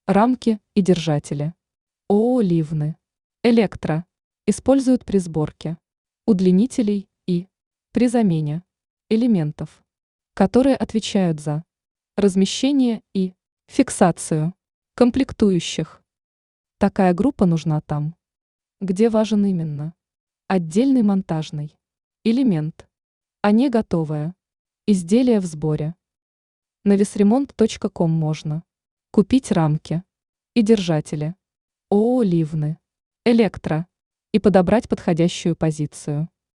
Рамки и держатели. ООО «Ливны». Электро. Используют при сборке удлинителей и при замене элементов, которые отвечают за размещение и фиксацию комплектующих. Такая группа нужна там, где важен именно отдельный монтажный элемент, а не готовое изделие в сборе. На весремонт.ком можно купить рамки и держатели ООО «Ливны», электро и подобрать подходящую позицию.